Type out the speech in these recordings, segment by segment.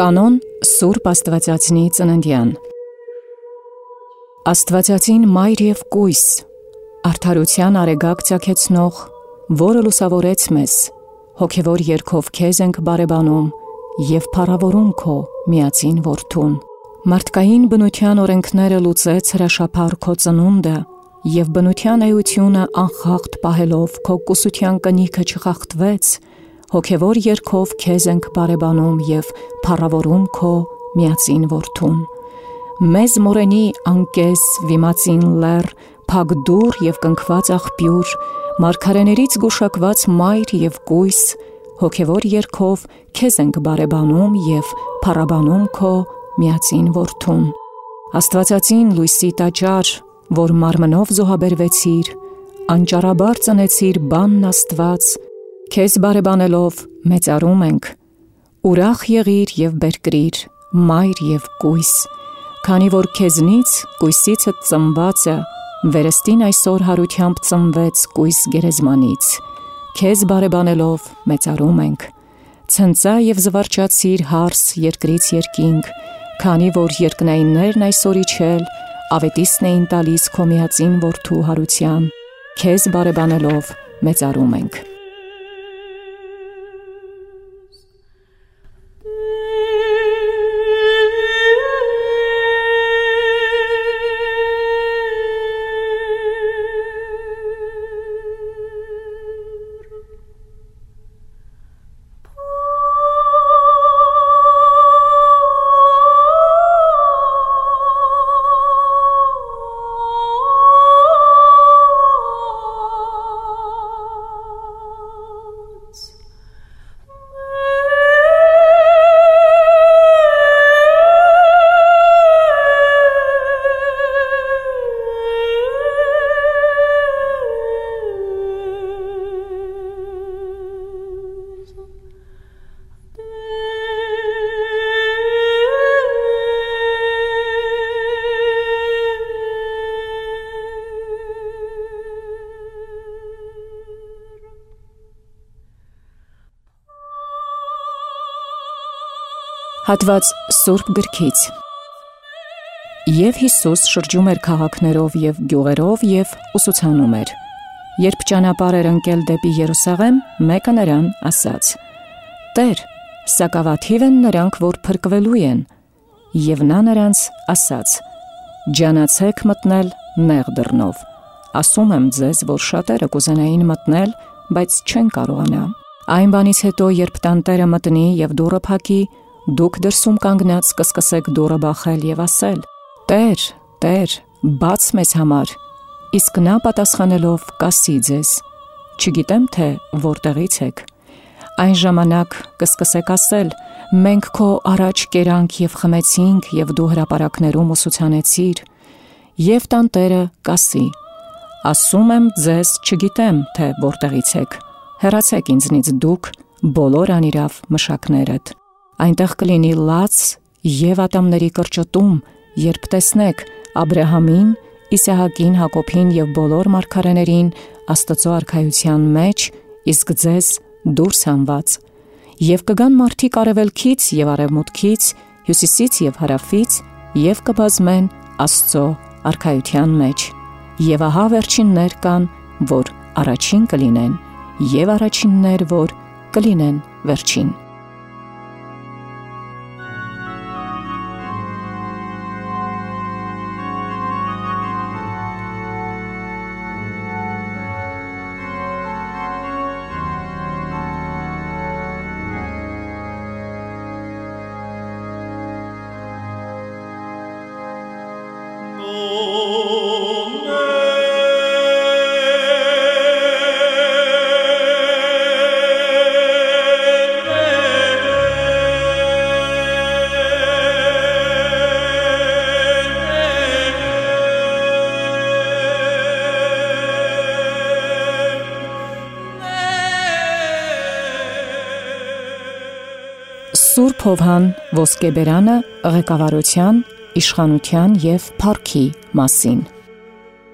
Կանոն Սուրբ Աստվածածնի ծննդյան։ Աստվածածին մայր և կույս, արդարության արեգակ ծագեցնող, որը լուսավորեց մեզ, հոգևոր երգով քեզ ենք բարեբանում և փառավորում քո միածին որդուն։ Մարդկային բնության օրենքները լուծեց հրաշափառ քո ծնունդը և բնության էությունը անխախտ պահելով քո կուսության կնիքը չխախտվեց, հոգևոր երգով քեզ ենք բարեբանում և փառավորում քո միածին որդուն։ Մեզ մորենի անկես վիմացին լեռ, փակ դուռ և կնքված աղբյուր, մարգարեներից գուշակված մայր և կույս, հոգևոր երգով քեզ ենք բարեբանում և փառաբանում քո միածին որդուն։ Աստվածածին լույսի տաճար, որ մարմնով զոհաբերվեցիր, անճարաբար ծնեցիր բանն Աստված, քեզ բարեբանելով մեծարում ենք։ Ուրախ եղիր և բերկրիր, մայր և կույս, քանի որ քեզնից կույսիցդ ծնվածը վերստին այսօր հարությամբ ծնվեց կույս գերեզմանից, քեզ բարեբանելով մեծարում ենք։ Ցնծա և զվարճացիր հարս երկրից երկինք, քանի որ երկնայիններն այսօր իջել ավետիսն էին տալիս քո միածին որդու հարության, քեզ բարեբանելով մեծարում ենք։ Հատված Սուրբ գրքից։ Եվ Հիսուս շրջում էր քաղաքներով և գյուղերով և ուսուցանում էր։ Երբ ճանապարհ էր ընկել դեպի Երուսաղեմ, մեկը նրան ասաց. «Տեր, սակավաթիվ են նրանք, որ փրկվելու են»։ Եվ նա նրանց ասաց. «Ջանացեք մտնել նեղ դռնով։ Ասում եմ ձեզ, որ շատերը կուզենային մտնել, բայց չեն կարողանա։ Այն բանից հետո, երբ տանտերը մտնի և դուռը փակի, դուք դրսում կանգնած կսկսեք դուռը բախել և ասել. «Տեր, Տեր, բաց մեզ համար», իսկ նա պատասխանելով կասի ձեզ. «Չգիտեմ, թե որտեղից եք»։ Այն ժամանակ կսկսեք ասել. «Մենք քո առաջ կերանք և խմեցինք, և դու հրապարակներում ուսուցանեցիր»։ Եվ տանտերը կասի. «Ասում եմ ձեզ, չգիտեմ, թե որտեղից եք, հեռացեք ինձնից դուք, բոլոր անիրավ մշակներդ»։ Այնտեղ կլինի լաց և ատամների կրճտում, երբ տեսնեք Աբրահամին, Իսահակին, Հակոբին և բոլոր մարգարեներին Աստծո արքայության մեջ, իսկ ձեզ դուրս հանված։ Եվ կգան մարդիկ արևելքից և արևմուտքից, հյուսիսից և հարավից, և կբազմեն Աստծո արքայության մեջ։ Եվ ահա վերջիններ կան, որ առաջին կլինեն, և առաջիններ, որ կլինեն վերջին։ Սուրբ Հովհան ոսկեբերանը ղեկավարության, իշխանության և փառքի մասին։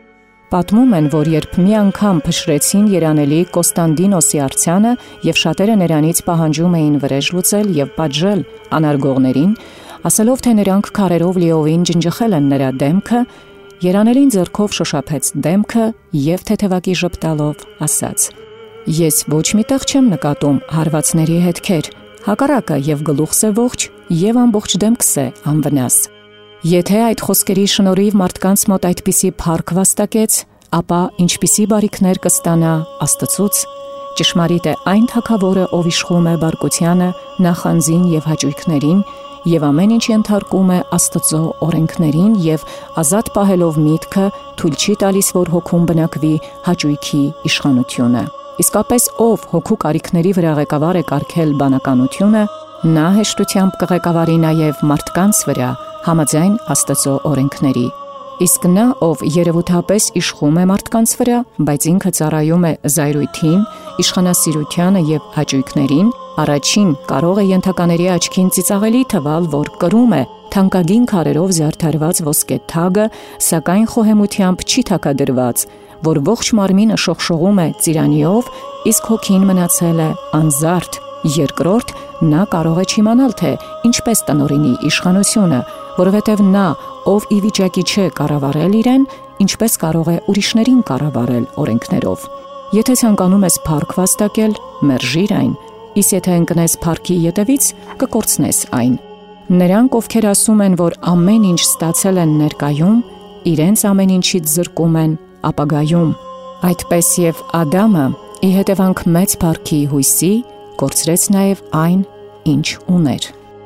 Պատմում են, որ երբ մի անգամ փշրեցին երանելի Կոստանդինոսի արձանը եւ շատերը նրանից պահանջում էին վրեժ լուծել եւ պատժել անարգողներին, ասելով թե նրանք քարերով լիովին ջնջխել են նրա դեմքը, երանելին ձեռքով շոշափեց դեմքը եւ թեթևակի ժպտալով ասաց. «Ես ոչ միտեղ չեմ նկատում հարվածների հետքեր, հակառակը եւ գլուխս է ողջ եւ ամբողջ դեմքս է անվնաս»։ Եթե այդ խոսքերի շնորհիվ մարդկանց մոտ այդպիսի փառք վաստակեց, ապա ինչպիսի բարիքներ կստանա Աստծուց։ Ճշմարիտ է այն թագավորը, ով իշխում է բարկությանը, նախանձին եւ հաճույքներին, եւ ամեն ինչ ենթարկում է Աստծո օրենքներին եւ ազատ պահելով միտքը, թույլ չի տալիս, որ հոգում բնակվի հաճույքի իշխանությունը։ Իսկապես ով հոգու կարիքների վրա ղեկավար է կարգել բանականությունը, նա հեշտությամբ կղեկավարի նաեւ մարդկանց վրա համաձայն Աստծո օրենքների։ Իսկ նա, ով երևութապես իշխում է մարդկանց վրա, բայց ինքը ծառայում է զայրույթին, իշխանասիրությանը եւ հաճույքներին, առաջին կարող է ենթակաների աչքին ծիծաղելի թվալ, որ կրում է թանկագին քարերով զարդարված ոսկե թագը, սակայն խոհեմությամբ չի թաքադրված, որ ողջ մարմինը շողշողում է ծիրանիով, իսկ հոգին մնացել է անզարդ։ Երկրորդ, նա կարող է չիմանալ, թե ինչպես տնօրինի իշխանությունը, որովհետև նա, ով ի վիճակի չէ կառավարել իրեն, ինչպես կարող է ուրիշներին կառավարել օրենքներով։ Եթե ցանկանում ես փառք վաստակել, մերժիր այն, իսկ եթե ընկնես փառքի ետևից, կկորցնես այն։ Նրանք, ովքեր ասում են, որ ամեն ինչ ստացել են ներկայում, իրենց ամեն ինչից զրկում են ապագայում։ Այդպես եւ Ադամը, ի հետևանք մեծ փառքի հույսի, կորցրեց նաև այն, ինչ ուներ։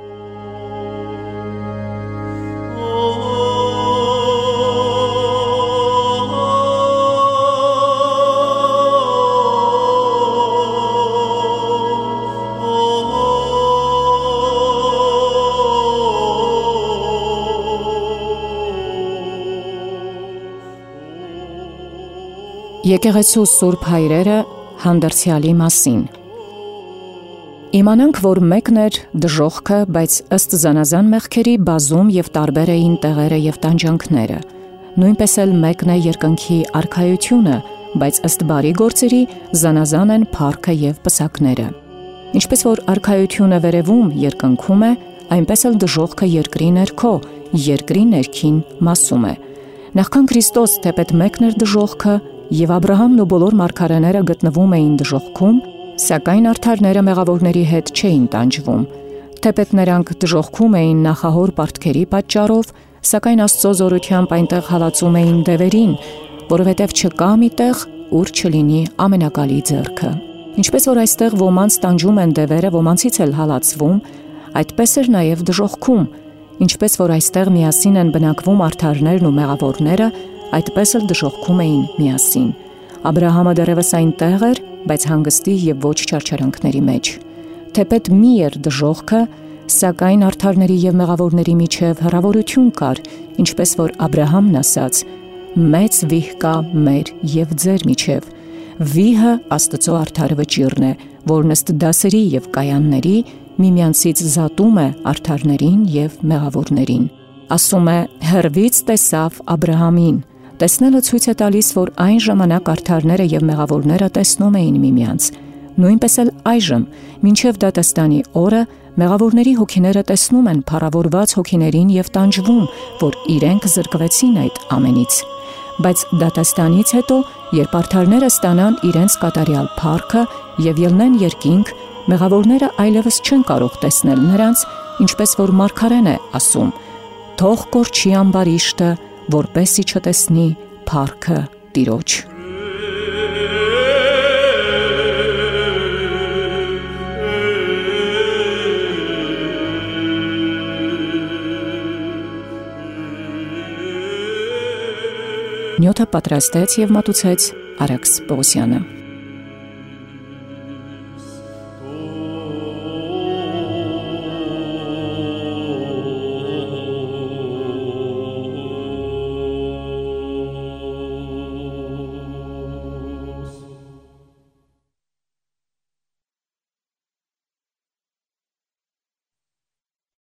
Եկեղեցու սուրբ հայրերը հանդերձյալի մասին։ Իմանանք, որ մեկն էր դժոխքը, բայց ըստ զանազան մեղքերի բազում եւ տարբեր էին տեղերը եւ տանջանքները։ Նույնպես էլ մեկն է երկնքի արքայությունը, բայց ըստ բարի գործերի զանազան են փառքը եւ պսակները։ Ինչպես որ արքայությունը վերևում երկնքում է, այնպես էլ դժոխքը երկրի ներքո, երկրի ներքին մասում է։ Նախքան Քրիստոս թեպետ մեկն էր դժոխքը, եւ Աբրահամն ու բոլոր մարգարեները գտնվում էին դժոխքում, սակայն արդարները մեղավորների հետ չէին տանջվում։ Թեպետ նրանք դժոխքում էին նախահոր պարտքերի պատճառով, սակայն Աստծո զորությամբ այնտեղ հալածում էին դևերին, որովհետև չկա մի տեղ, ուր չլինի ամենակալի ձեռքը։ Ինչպես որ այստեղ ոմանց տանջում են դևերը, ոմանցից էլ հալածվում, այդպես էր նաև դժոխքում։ Ինչպես որ այստեղ միասին են բնակվում արդարներն ու մեղավորները, այդպես էլ դժոխքում էին միասին։ Աբրահամը դեռևս այնտեղ էր, բայց հանգստի եւ ոչ չարչարանքների մեջ։ Թեպետ մի էր դժոխքը, սակայն արդարների եւ մեղավորների միջև հրավորություն կար, ինչպես որ Աբրահամն ասաց. «Մեծ վիհ կա մեր եւ ձեր միջև»։ Վիհը Աստծո արդար վճիռն է, որն ըստ դասերի եւ կայանների միմյանցից զատում է արդարներին եւ մեղավորներին։ Ասում է. «Հեռվից տեսավ Աբրահամին»։ Տեսնելը ցույց է տալիս, որ այն ժամանակ արդարները եւ մեղավորները տեսնում էին միմյանց։ Նույնպես էլ այժմ, մինչև դատաստանի օրը, մեղավորների հոգիները տեսնում են փառավորված հոգիներին եւ տանջվում, որ իրենք զրկվեցին այդ ամենից։ Բայց դատաստանից հետո, երբ արդարները ստանան իրենց կատարյալ փառքը եւ ելնեն երկինք, մեղավորները այլևս չեն կարող տեսնել նրանց, ինչպես որ մարգարեն է ասում. «Թող կորչի ամբարիշտը, որպեսի չտեսնի փառքը Տիրոջ»։ Նյութը պատրաստեց եւ մատուցեց Արաքս Պողոսյանը։